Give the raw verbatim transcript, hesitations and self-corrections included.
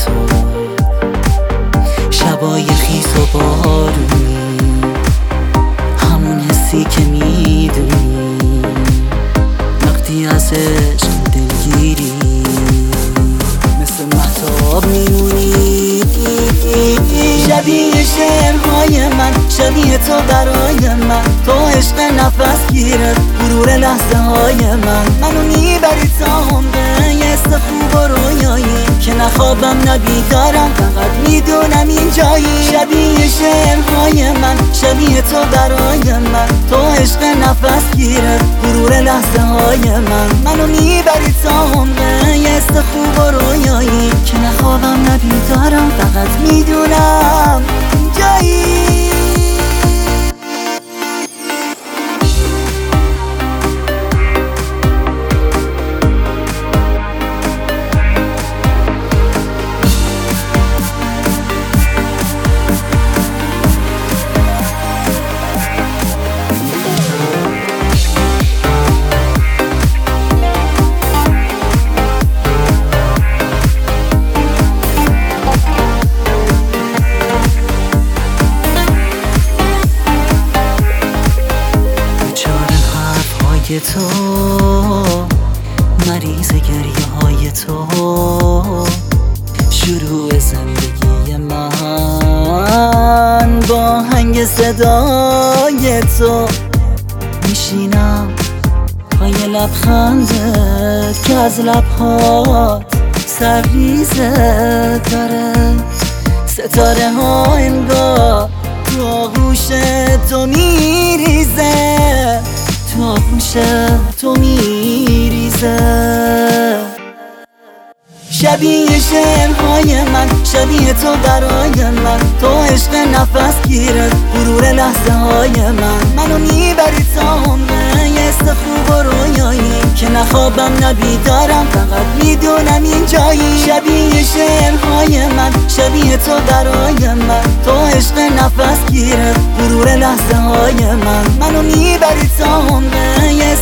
تو، شبای خیس و بارونی، همون حسی که میدونی وقتی از عشق دلگیری، مثل مهتاب میمونی. شبیه شعرهای من، شبیه تو برای من، تو عشق نفس گیره غرور لحظه های من، منو میبری تا عمقه یه خوب و رویایی که نخوابم نبیدارم، فقط میدونم این جایی. شبیه شعرهای من، شبیه تو برای من، تو عشق نفس گیره غرور لحظه های من، منو میبری تا عمقه یه خوب و رویایی که نخوابم نبیدارم، فقط میدونم این جایی. تو مریض گریه های تو، شروع زندگی من با آهنگ صدای تو، میشینم پای لبخندت که از لبهات سرریزه داره، ستاره ها انگار تو آغوش تو میریزه، تو آغوش تو میریزه. شبیه شعرهای من، شبیه تو برای من، تو عشق نفس گیره غرور لحظه های من، منو میبری تا عمقه یه خوب و رویایی که نخوابم نبیدارم، فقط میدونم این جایی. شبیه شعرهای من، شبیه تو برای من، تو عشق نفس گیره غرور لحظه های من، منو میبری تا عمقه یه